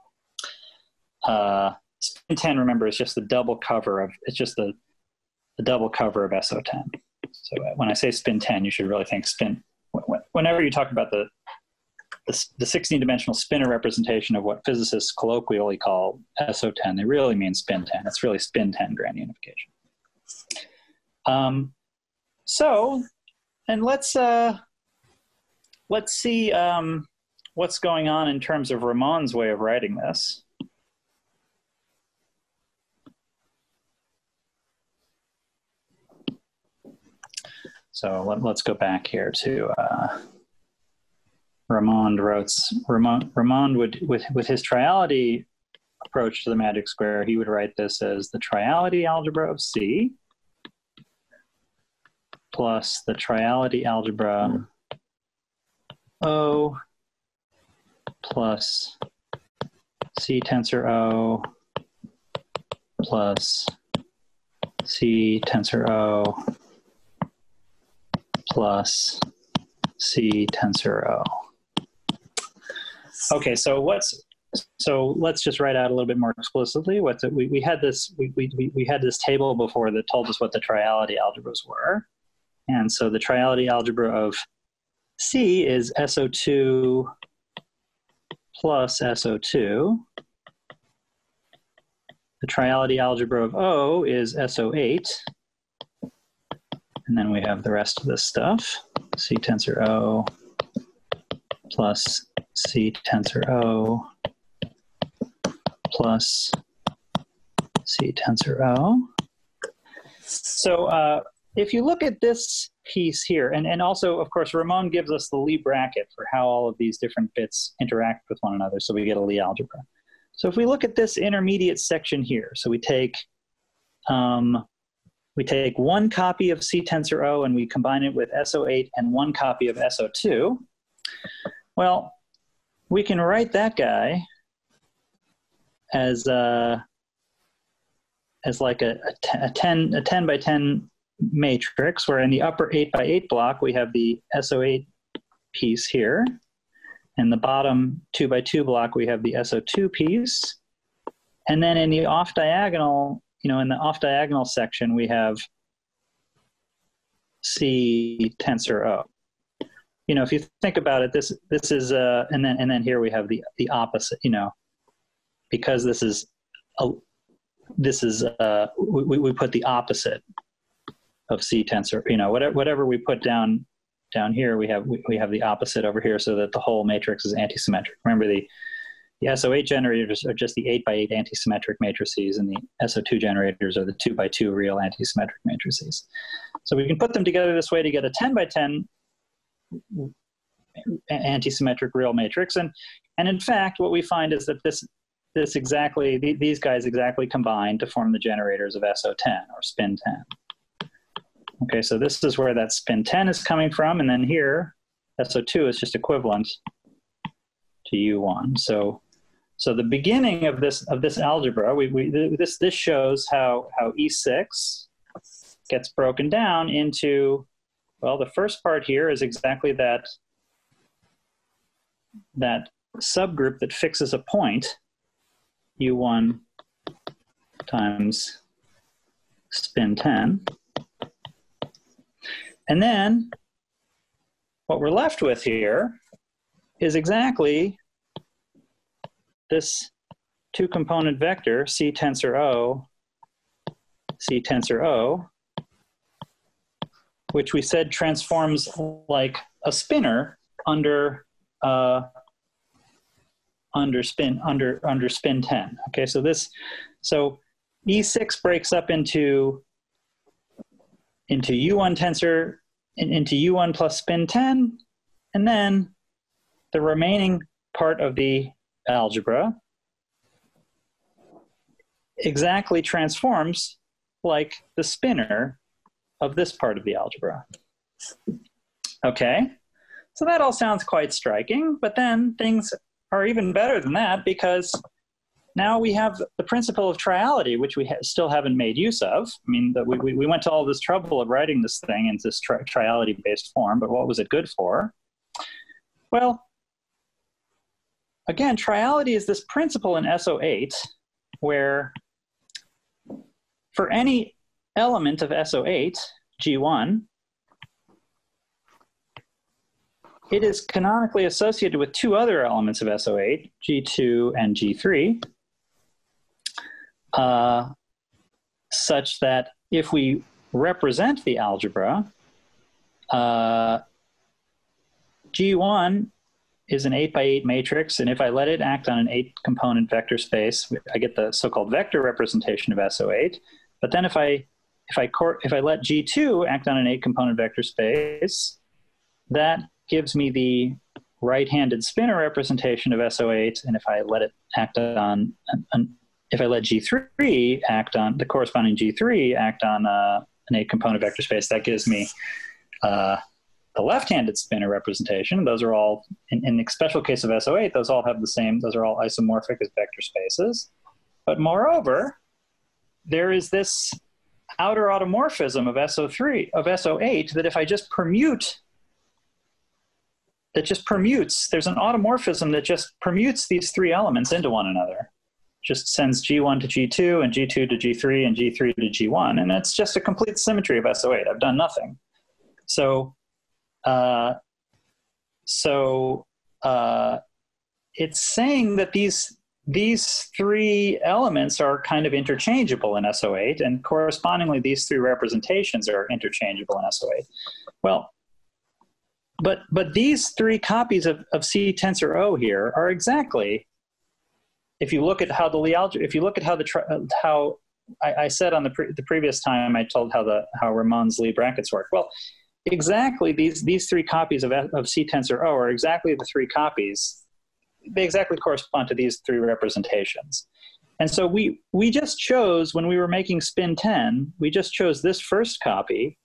Spin 10, remember, is just the double cover of the double cover of SO10. So when I say spin 10, you should really think spin. Whenever you talk about the 16-dimensional spinner representation of what physicists colloquially call SO10, they really mean spin 10. It's really spin 10 grand unification. And let's see what's going on in terms of Ramon's way of writing this. So let's go back here to Ramond would, with his triality approach to the magic square, he would write this as the triality algebra of C plus the triality algebra O plus C tensor O plus C tensor O plus C tensor O. Okay, so let's just write out a little bit more explicitly. We had this table before that told us what the triality algebras were, and so the triality algebra of C is SO2 plus SO2. The triality algebra of O is SO8, and then we have the rest of this stuff: C tensor O plus C tensor O plus C tensor O. So if you look at this piece here, and also, of course, Ramon gives us the Lie bracket for how all of these different bits interact with one another, so we get a Lie algebra. So if we look at this intermediate section here, so we take one copy of C tensor O and we combine it with SO8 and one copy of SO2. Well, we can write that guy as as like a 10 by 10 matrix, where in the upper 8 by 8 block, we have the SO8 piece here. In the bottom 2 by 2 block, we have the SO2 piece. And then in the off diagonal, in the off diagonal section, we have C tensor O. If you think about it, this is and then here we have the opposite. Because this is we put the opposite of C tensor. Whatever we put down here, we have the opposite over here, so that the whole matrix is antisymmetric. Remember, the SO8 generators are just the 8 by 8 antisymmetric matrices, and the SO2 generators are the 2 by 2 real antisymmetric matrices. So we can put them together this way to get a 10 by 10 antisymmetric real matrix. And in fact, what we find is that these guys exactly combine to form the generators of SO10 or spin 10. Okay, so this is where that spin 10 is coming from, and then here, SO2 is just equivalent to U1. So the beginning of this algebra, this shows how E6 gets broken down into, well, the first part here is exactly that subgroup that fixes a point, U1 times spin 10. And then what we're left with here is exactly this two-component vector, C tensor O, which we said transforms like a spinner under spin 10. Okay, so E6 breaks up into U1 tensor, into U1 plus spin 10, and then the remaining part of the algebra exactly transforms like the spinner of this part of the algebra. Okay, so that all sounds quite striking, but then things are even better than that, because now we have the principle of triality, which we still haven't made use of. I mean, we went to all this trouble of writing this thing in this triality-based form, but what was it good for? Well, again, triality is this principle in SO8 where for any element of SO8, G1, it is canonically associated with two other elements of SO8, G2 and G3, such that if we represent the algebra, G1 is an 8 by 8 matrix, and if I let it act on an 8-component vector space, I get the so-called vector representation of SO8. But then if I let G2 act on an 8-component vector space, that gives me the right-handed spinor representation of SO8, and if I let it act on if I let G3 act on the corresponding G3 act on an 8-component vector space, that gives me the left-handed spinor representation. Those are all, in the special case of SO8, those all have the same, those are all isomorphic as vector spaces. But moreover, there is this outer automorphism of SO8, that if I just permute, there's an automorphism that just permutes these three elements into one another. Just sends G1 to G2 and G2 to G3 and G3 to G1. And it's just a complete symmetry of SO8. I've done nothing. So it's saying that these three elements are kind of interchangeable in SO8, and correspondingly these three representations are interchangeable in SO8. Well, but these three copies of C tensor O here are exactly, if you look at how how I said on the previous time I told how Ramon's Lie brackets work. Well, exactly these three copies of C tensor O are exactly the three copies. They exactly correspond to these three representations. And so we just chose, when we were making spin 10, we just chose this first copy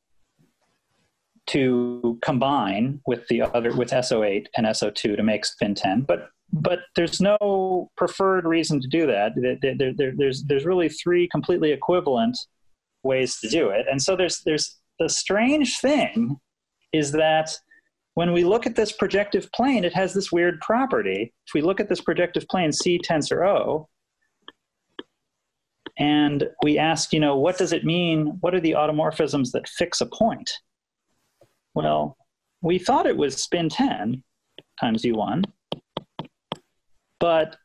to combine with the other, with SO8 and SO2 to make spin 10. But but there's no preferred reason to do that. There's really three completely equivalent ways to do it. And so there's the strange thing is that when we look at this projective plane, it has this weird property. If we look at this projective plane C tensor O, and we ask, what does it mean? What are the automorphisms that fix a point? Well, we thought it was spin 10 times U1, but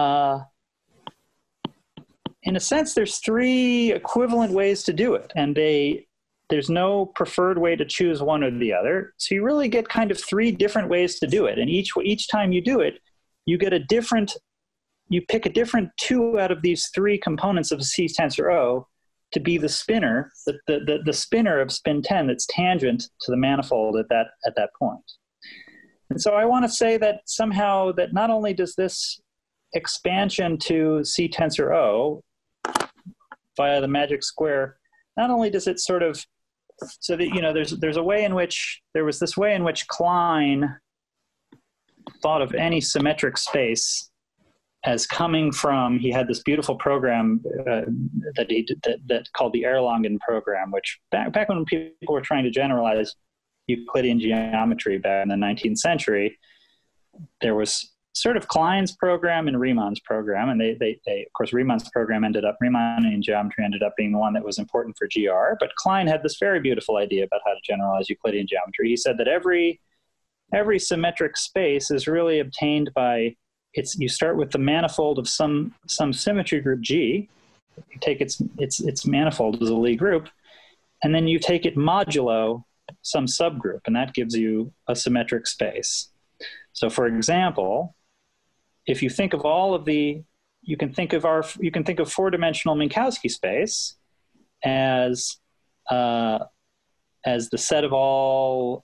in a sense, there's three equivalent ways to do it, and there's no preferred way to choose one or the other. So you really get kind of three different ways to do it, and each time you do it, you get you pick a different two out of these three components of C tensor O to be the spinner, the spinner of spin 10 that's tangent to the manifold at that point. And so I want to say that somehow that not only does this expansion to C tensor O via the magic square, not only does it sort of, so that, there's a way in which, there was this way in which Klein thought of any symmetric space as coming from, he had this beautiful program that called the Erlangen program, which back when people were trying to generalize Euclidean geometry back in the 19th century, there was sort of Klein's program and Riemann's program, and they of course Riemann's program Riemannian geometry ended up being the one that was important for GR, but Klein had this very beautiful idea about how to generalize Euclidean geometry. He said that every symmetric space is really obtained by you start with the manifold of some symmetry group G, you take its manifold as a Lie group, and then you take it modulo some subgroup, and that gives you a symmetric space. So for example, if you think of you can think of four-dimensional Minkowski space as the set of all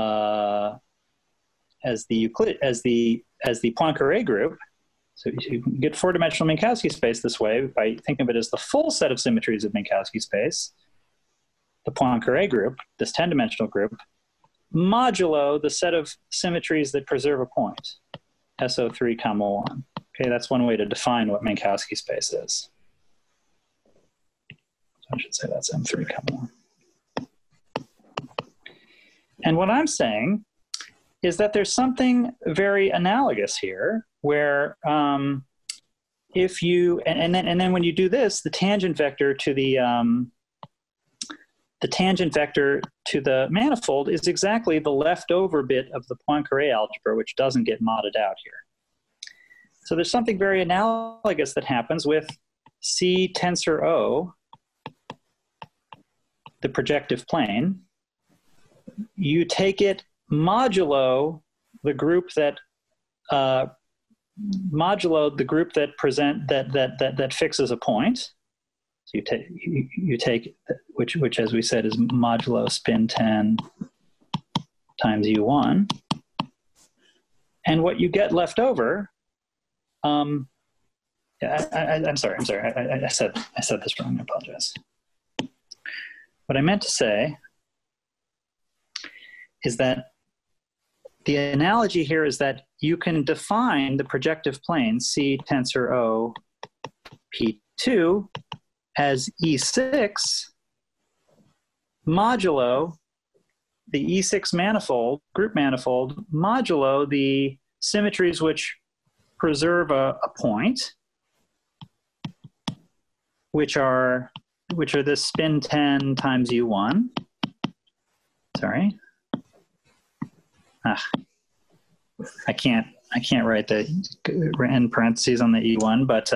as the Poincare group. So you can get four-dimensional Minkowski space this way by thinking of it as the full set of symmetries of Minkowski space, the Poincare group, this 10-dimensional group, modulo the set of symmetries that preserve a point, SO3, 1. Okay, that's one way to define what Minkowski space is. So I should say that's M3, 1. And what I'm saying is that there's something very analogous here, where if you and then when you do this, the tangent vector to the manifold is exactly the leftover bit of the Poincare algebra, which doesn't get modded out here. So there's something very analogous that happens with C tensor O, the projective plane. You take it modulo the group that fixes a point. So you take which as we said is modulo spin 10 times U1, and what you get left over. I'm sorry. I said this wrong. I apologize. What I meant to say is that the analogy here is that you can define the projective plane C tensor O P2 as E6 modulo the E6 manifold, group manifold, modulo the symmetries which preserve a point, which are this spin 10 times U1. Sorry. I can't write the end parentheses on the E1, but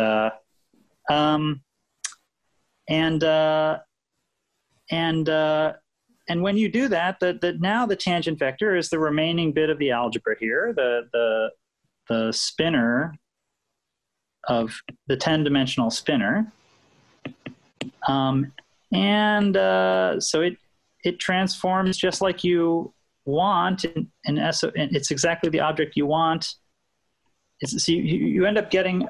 and when you do that, now the tangent vector is the remaining bit of the algebra here, the spinner of the 10-dimensional spinner, so it transforms just like you want and it's exactly the object you want. So you end up getting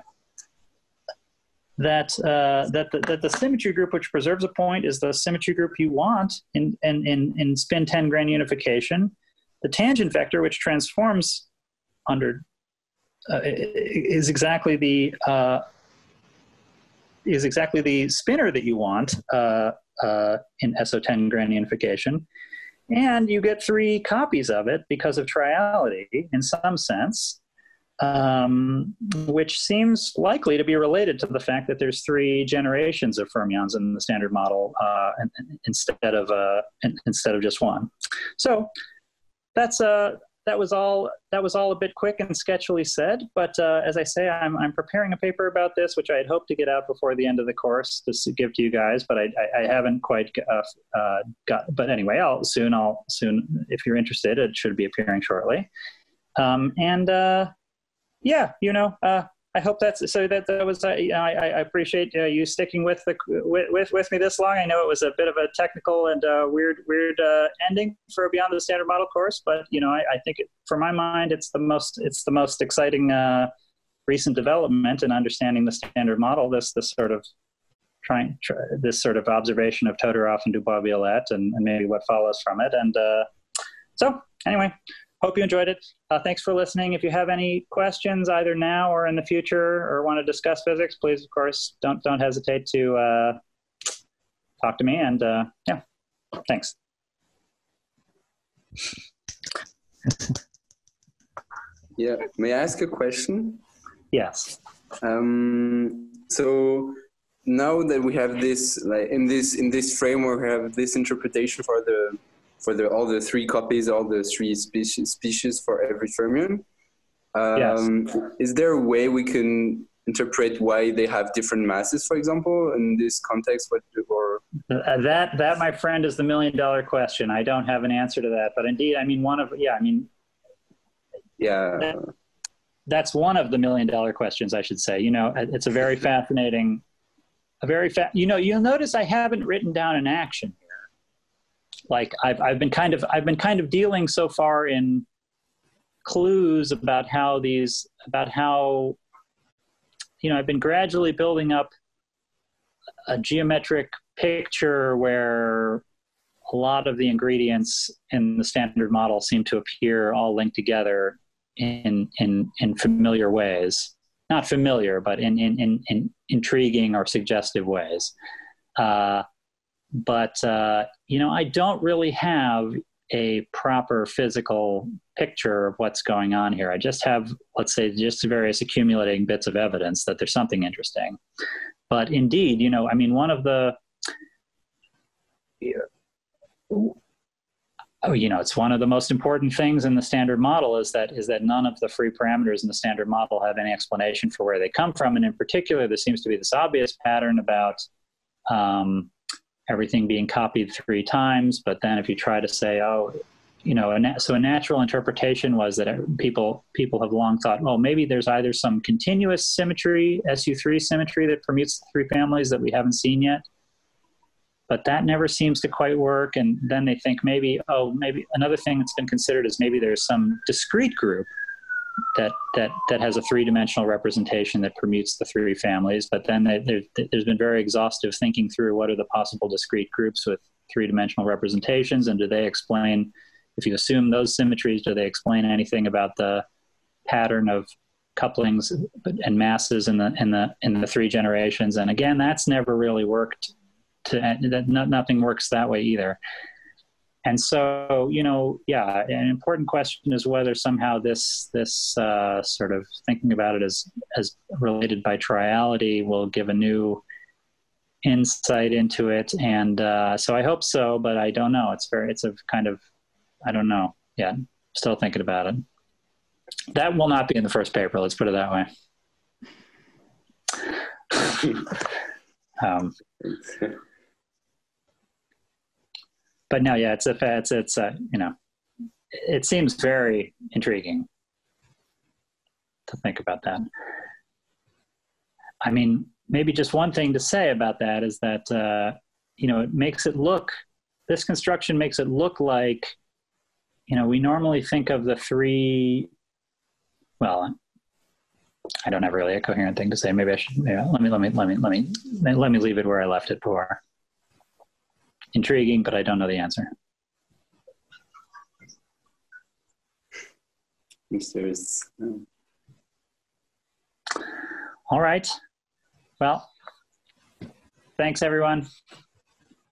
that the symmetry group which preserves a point is the symmetry group you want in spin 10 grand unification. The tangent vector which transforms under is exactly the spinner that you want in SO10 gradientification. And you get 3 copies of it because of triality in some sense, which seems likely to be related to the fact that there's 3 generations of fermions in the standard model instead of just one. So that was all a bit quick and sketchily said, but as I say, I'm preparing a paper about this, which I had hoped to get out before the end of the course to give to you guys, but I haven't quite got. But anyway, I'll soon. If you're interested, it should be appearing shortly. Yeah, I hope that's so. That was. I appreciate you sticking with me this long. I know it was a bit of a technical and weird ending for a Beyond the Standard Model course, but I think for my mind, it's the most exciting recent development in understanding the standard model. This sort of observation of Todorov and Dubois-Violette, and maybe what follows from it. And so anyway. Hope you enjoyed it. Thanks for listening. If you have any questions, either now or in the future, or want to discuss physics, please, of course, don't hesitate to talk to me. And yeah, thanks. Yeah, may I ask a question? Yes. So now that we have this, like in this framework, we have this interpretation for all the 3 copies, all the 3 species for every fermion. Yes. Is there a way we can interpret why they have different masses, for example, in this context? That, my friend, is the $1 million question. I don't have an answer to that, but indeed, that's one of the $1 million questions, I should say. It's a very fascinating, you'll notice I haven't written down an action. Like I've been kind of dealing so far in clues about how I've been gradually building up a geometric picture where a lot of the ingredients in the standard model seem to appear all linked together in familiar ways. Not familiar, but in intriguing or suggestive ways. But I don't really have a proper physical picture of what's going on here. I just have, let's say, just various accumulating bits of evidence that there's something interesting. But indeed, one of the, it's one of the most important things in the standard model is that none of the free parameters in the standard model have any explanation for where they come from. And in particular, there seems to be this obvious pattern about everything being copied 3 times, but then if you try to say, so a natural interpretation was that people have long thought, maybe there's either some continuous symmetry, SU3 symmetry that permutes the 3 families that we haven't seen yet, but that never seems to quite work. And then they think maybe another thing that's been considered is maybe there's some discrete group that has a 3-dimensional representation that permutes the 3 families, but then there's been very exhaustive thinking through what are the possible discrete groups with 3-dimensional representations, and do they explain, if you assume those symmetries, do they explain anything about the pattern of couplings and masses in the 3 generations? And again, that's never really worked. Nothing works that way either. And so, an important question is whether somehow this sort of thinking about it as related by triality will give a new insight into it. And so I hope so, but I don't know. It's a kind of, I don't know. Yeah, still thinking about it. That will not be in the first paper. Let's put it that way. But no, yeah, it seems very intriguing to think about that. I mean, maybe just one thing to say about that is that, it makes it look, this construction makes it look like, we normally think of the 3, well, I don't have really a coherent thing to say. Maybe I should, let me leave it where I left it before. Intriguing, but I don't know the answer. Mysterious. All right. Well, thanks everyone.